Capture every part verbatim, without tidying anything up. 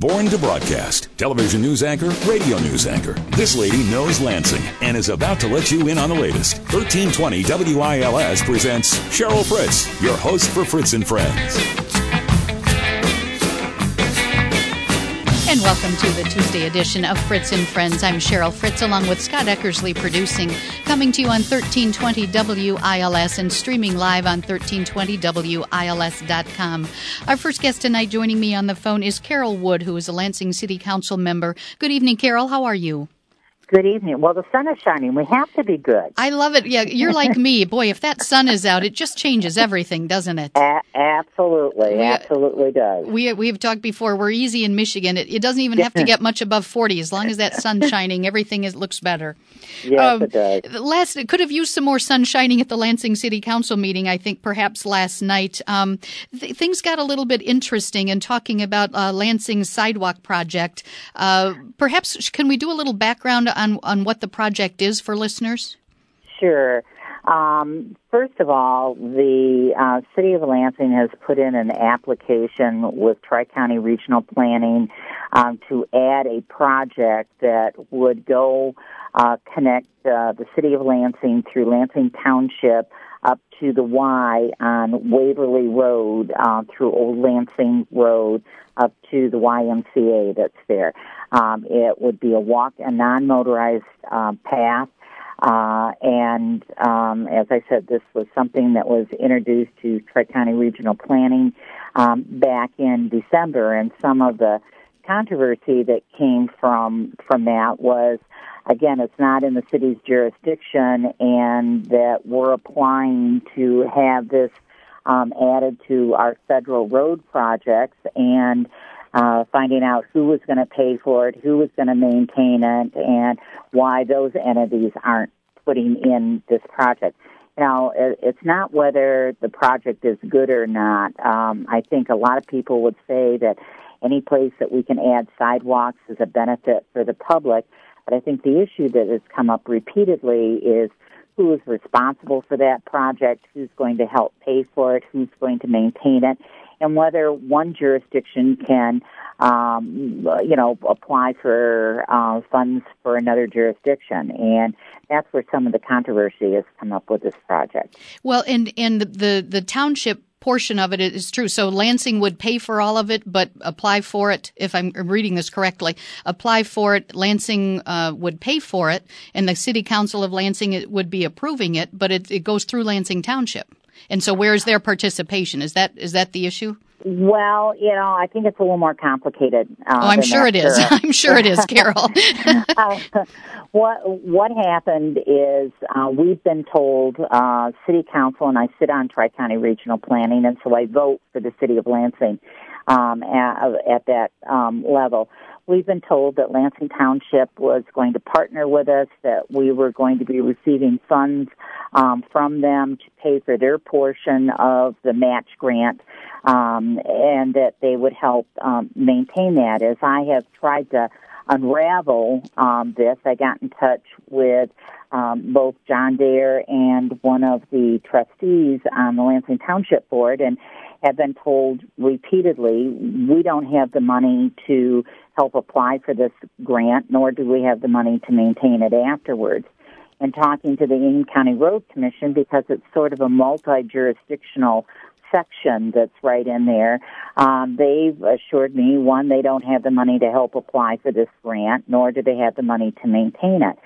Born to broadcast, television news anchor, radio news anchor. This lady knows Lansing and is about to let you in on the latest. thirteen twenty W I L S presents Cheryl Fritz, your host for Fritz and Friends. And welcome to the Tuesday edition of Fritz and Friends. I'm Cheryl Fritz, along with Scott Eckersley producing, coming to you on thirteen twenty W I L S and streaming live on thirteen twenty W I L S dot com. Our first guest tonight joining me on the phone is Carol Wood, who is a Lansing City Council member. Good evening, Carol. How are you? Good evening. Well, the sun is shining. We have to be good. I love it. Yeah, you're like me. Boy, if that sun is out, it just changes everything, doesn't it? A- absolutely. We, absolutely does. We, we've talked before. We're easy in Michigan. It, it doesn't even have to get much above forty. As long as that sun's shining, everything is, looks better. Yes, um, it does. Last, it could have used some more sun shining at the Lansing City Council meeting, I think, perhaps last night. Um, th- things got a little bit interesting in talking about uh, Lansing's sidewalk project. Uh, perhaps, can we do a little background on, on what the project is for listeners? Sure. Um, first of all, the uh, City of Lansing has put in an application with Tri-County Regional Planning um, to add a project that would go uh, connect uh, the City of Lansing through Lansing Township up to the Y on Waverly Road uh, through Old Lansing Road up to the Y M C A that's there. Um, it would be a walk, a non-motorized uh, path. Uh, and um, as I said, this was something that was introduced to Tri-County Regional Planning um, back in December, and some of the controversy that came from from that was, again, it's not in the city's jurisdiction, and that we're applying to have this um, added to our federal road projects, and Uh, finding out who was going to pay for it, who was going to maintain it, and why those entities aren't putting in this project. Now, it's not whether the project is good or not. Um, I think a lot of people would say that any place that we can add sidewalks is a benefit for the public, but I think the issue that has come up repeatedly is who is responsible for that project, who's going to help pay for it, who's going to maintain it, and whether one jurisdiction can, um, you know, apply for uh, funds for another jurisdiction. And that's where some of the controversy has come up with this project. Well, and, and the, the township portion of it is true. So Lansing would pay for all of it, but apply for it, if I'm reading this correctly, apply for it, Lansing uh, would pay for it, and the City Council of Lansing would be approving it, but it, it goes through Lansing Township. And so where's their participation? Is that is that the issue? Well, you know, I think it's a little more complicated. Uh, oh, I'm sure it is. I'm sure it is, Carol. uh, what what happened is uh, we've been told, uh, City Council, and I sit on Tri-County Regional Planning, and so I vote for the City of Lansing um, at, at that um, level. We've been told that Lansing Township was going to partner with us, that we were going to be receiving funds um, from them to pay for their portion of the match grant, um, and that they would help um, maintain that. As I have tried to unravel um, this, I got in touch with um, both John Dare and one of the trustees on the Lansing Township Board, and have been told repeatedly, we don't have the money to help apply for this grant, nor do we have the money to maintain it afterwards. And talking to the Union County Road Commission, because it's sort of a multi-jurisdictional section that's right in there, um, they've assured me, one, they don't have the money to help apply for this grant, nor do they have the money to maintain it.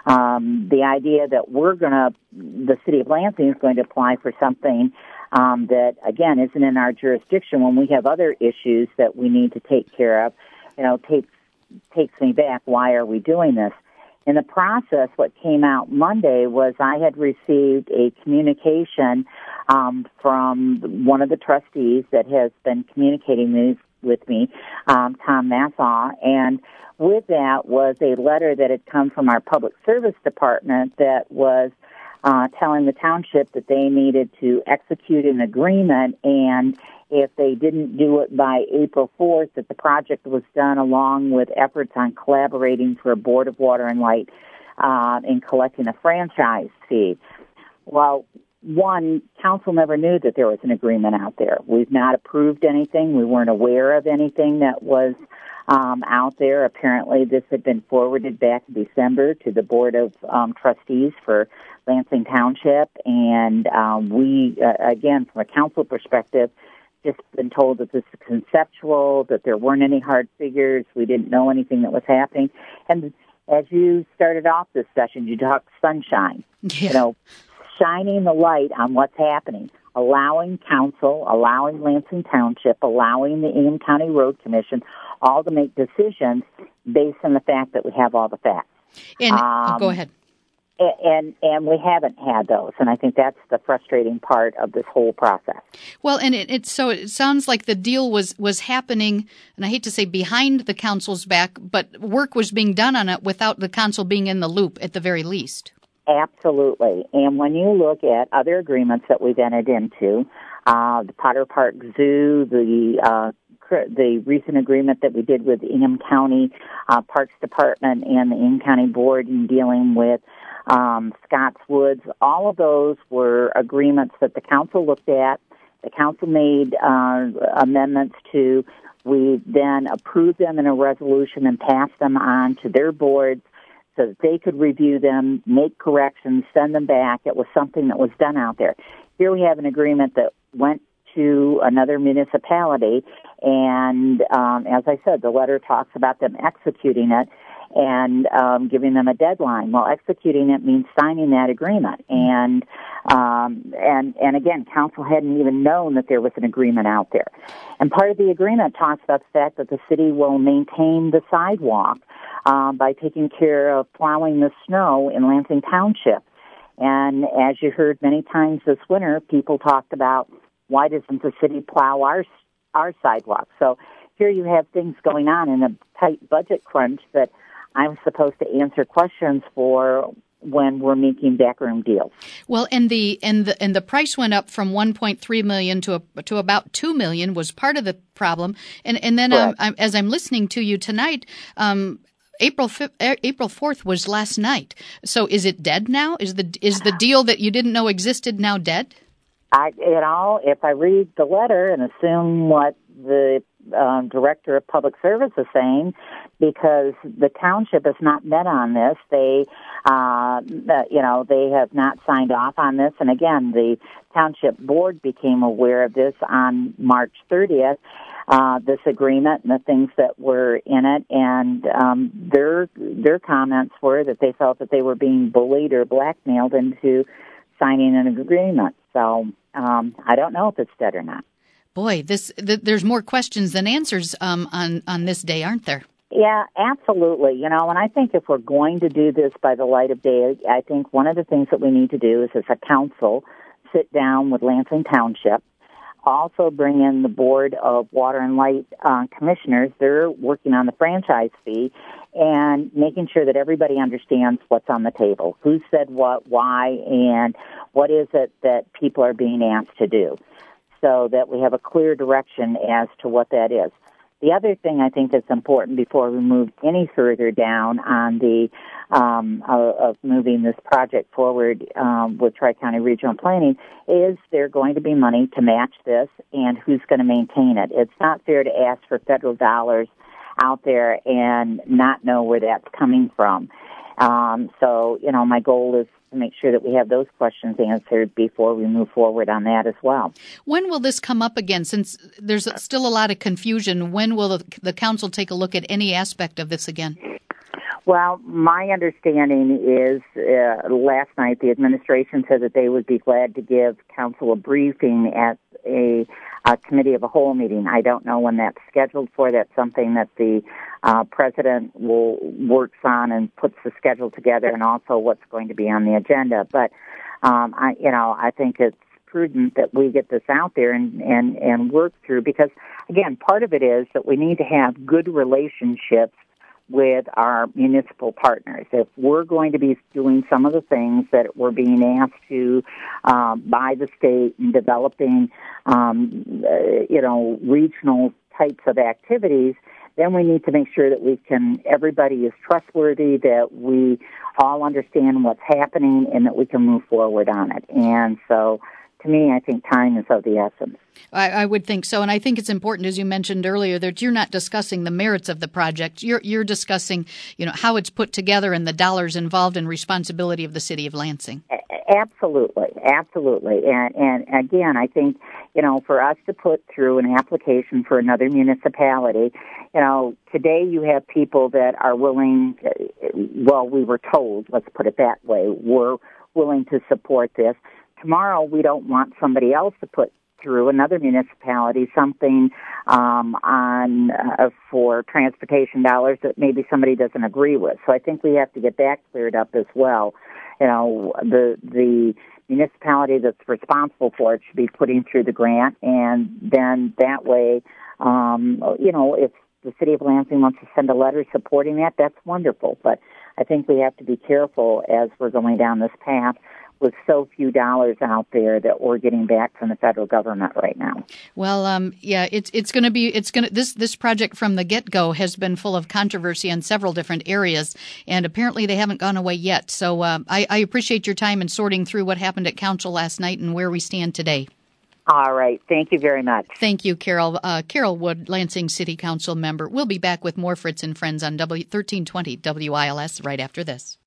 Um, the idea that we're going to, the City of Lansing is going to apply for something um, that, again, isn't in our jurisdiction when we have other issues that we need to take care of, you know, takes takes me back. Why are we doing this? In the process, what came out Monday was I had received a communication um, from one of the trustees that has been communicating with, with me, um, Tom Massaw, and with that was a letter that had come from our public service department that was uh, telling the township that they needed to execute an agreement, and if they didn't do it by April fourth, that the project was done along with efforts on collaborating for a Board of Water and Light uh, in collecting a franchise fee. Well, one, council never knew that there was an agreement out there. We've not approved anything. We weren't aware of anything that was um, out there. Apparently, this had been forwarded back in December to the Board of um, Trustees for Lansing Township, and um, we, uh, again, from a council perspective, just been told that this is conceptual, that there weren't any hard figures, we didn't know anything that was happening. And as you started off this session, you talked sunshine, yeah. you know, shining the light on what's happening, allowing council, allowing Lansing Township, allowing the Ingham County Road Commission all to make decisions based on the fact that we have all the facts. And um, oh, go ahead. And and we haven't had those, and I think that's the frustrating part of this whole process. Well, and it, it so it sounds like the deal was, was happening, and I hate to say behind the council's back, but work was being done on it without the council being in the loop at the very least. Absolutely. And when you look at other agreements that we've entered into, uh, the Potter Park Zoo, the uh, the recent agreement that we did with the Ingham County uh, Parks Department and the Ingham County Board in dealing with um, Scotts Woods, all of those were agreements that the council looked at. The council made uh, amendments to. We then approved them in a resolution and passed them on to their boards so that they could review them, make corrections, send them back. It was something that was done out there. Here we have an agreement that went to another municipality, and um, as I said, the letter talks about them executing it and um, giving them a deadline. Well, executing it means signing that agreement, and um, and and again, council hadn't even known that there was an agreement out there. And part of the agreement talks about the fact that the city will maintain the sidewalk uh, by taking care of plowing the snow in Lansing Township. And as you heard many times this winter, people talked about, why doesn't the city plow our our sidewalks? So here you have things going on in a tight budget crunch that I'm supposed to answer questions for when we're making backroom deals. Well, and the and the and the price went up from one point three million to a, to about two million was part of the problem. And and then um, I'm, as I'm listening to you tonight, um, April fifth, April fourth was last night. So is it dead now? Is the is the deal that you didn't know existed now dead? I, you know, if I read the letter and assume what the um, director of public service is saying, because the township has not met on this, they, uh, you know, they have not signed off on this. And again, the township board became aware of this on March thirtieth, uh, this agreement and the things that were in it. And um, their their comments were that they felt that they were being bullied or blackmailed into signing an agreement. So um, I don't know if it's dead or not. Boy, this th- there's more questions than answers um, on, on this day, aren't there? Yeah, absolutely. You know, and I think if we're going to do this by the light of day, I think one of the things that we need to do is, as a council, sit down with Lansing Township, also bring in the Board of Water and Light uh, Commissioners. They're working on the franchise fee and making sure that everybody understands what's on the table, who said what, why, and what is it that people are being asked to do, so that we have a clear direction as to what that is. The other thing I think that's important before we move any further down on the um, of, of moving this project forward um, with Tri-County Regional Planning is there going to be money to match this, and who's going to maintain it. It's not fair to ask for federal dollars out there and not know where that's coming from. Um, so, you know, my goal is to make sure that we have those questions answered before we move forward on that as well. When will this come up again? Since there's still a lot of confusion, when will the, the council take a look at any aspect of this again? Well, my understanding is uh, last night the administration said that they would be glad to give council a briefing at a, a committee of a whole meeting. I don't know when that's scheduled for. That's something that the uh, president will works on and puts the schedule together, and also what's going to be on the agenda. But um, I, you know, I think it's prudent that we get this out there and, and, and work through, because again, part of it is that we need to have good relationships with our municipal partners. If we're going to be doing some of the things that we're being asked to um, by the state and developing, um, uh, you know, regional types of activities, then we need to make sure that we can, everybody is trustworthy, that we all understand what's happening, and that we can move forward on it. And so to me, I think time is of the essence. I, I would think so, and I think it's important, as you mentioned earlier, that you're not discussing the merits of the project. You're you're discussing, you know, how it's put together and the dollars involved and responsibility of the city of Lansing. Absolutely, absolutely, and and again, I think, you know, for us to put through an application for another municipality, you know, today you have people that are willing. Well, we were told, let's put it that way, we're willing to support this. Tomorrow, we don't want somebody else to put through another municipality something um, on uh, for transportation dollars that maybe somebody doesn't agree with. So I think we have to get that cleared up as well. You know, the the municipality that's responsible for it should be putting through the grant, and then that way, um, you know, if the city of Lansing wants to send a letter supporting that, that's wonderful. But I think we have to be careful as we're going down this path with so few dollars out there that we're getting back from the federal government right now. Well, um, yeah, it's it's going to be it's going to this this project from the get go has been full of controversy in several different areas, and apparently they haven't gone away yet. So uh, I, I appreciate your time in sorting through what happened at council last night and where we stand today. All right. Thank you very much. Thank you, Carol. Uh, Carol Wood, Lansing City Council member. We'll be back with more Fritz and Friends on W thirteen twenty W I L S right after this.